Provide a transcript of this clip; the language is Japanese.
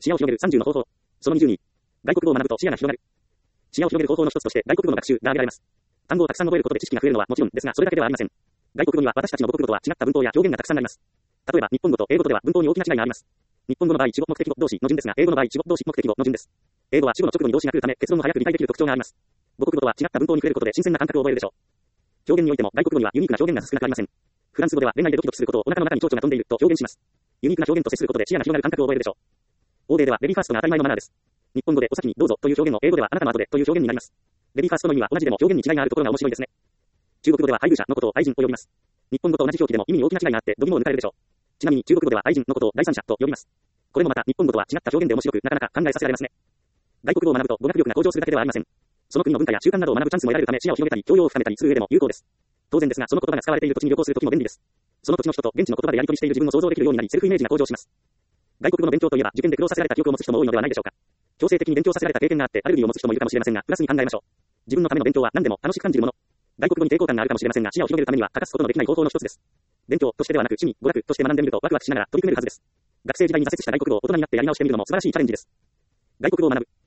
視野を広げる30の方法。その22。外国語を学ぶと視野が広がる。視野を広げる方法の一つとして外国語の学習が挙げられます。単語をたくさん覚えることで知識が増えるのはもちろんですが、それだけではありません。外国語には私たちの母国語とは違った文法や表現がたくさんあります。例えば、日本語と英語とでは文法に大きな違いがあります。日本語の場合、主語目的語動詞の順ですが、英語の場合、主語動詞目的語の順です。英語は主語の直後に動詞が来るため、結論も早く理解できる特徴があります。母国語とは違った文法に触れることで新鮮な感覚を覚えるでしょう。表現においても外国語にはユニークな表現が少なくありません。フランス語では恋愛でドキドキすることをお腹の中に蝶々が飛んでいると表現します。ユニークな表現と接することで視野が広がる感覚を覚えるでしょう。欧米ではレディーファーストが当たり前のマナーです。日本語でお先にどうぞという表現を英語ではあなたの後でという表現になります。レディーファーストの意味は同じでも表現に違いがあるところが面白いですね。中国語では配偶者のことを愛人と呼びます。日本語と同じ表記でも意味に大きな違いがあって度肝を抜かれるでしょう。ちなみに中国語では愛人のことを第三者と呼びます。これもまた日本語とは違った表現で面白くなかなか考えさせられますね。外国語を学ぶと語学力が向上するだけではありません。その国の文化や習慣などを学ぶチャンスも得られるため視野を広げたり教養を深めたりする上でも有効です。当然ですがその言葉が使われている土地に旅行するときも便利です。その土地の人と現地の言葉でやり取りしている自分を想像できるようになりセルフイメージが向上します。外国語の勉強といえば受験で苦労させられた記憶を持つ人も多いのではないでしょうか。強制的に勉強させられた経験があってアレルギーを持つ人もいるかもしれませんが、プラスに考えましょう。自分のための勉強は何でも楽しく感じるもの。外国語に抵抗感があるかもしれませんが視野を広げるためには欠かすことのできない方法の一つです。勉強としてではなく趣味、娯楽として学んでみるとワクワクしながら取り組めるはずです。学生時代に挫折した外国語を大人になってやり直してみるのも素晴らしいチャレンジです。外国語を学ぶ。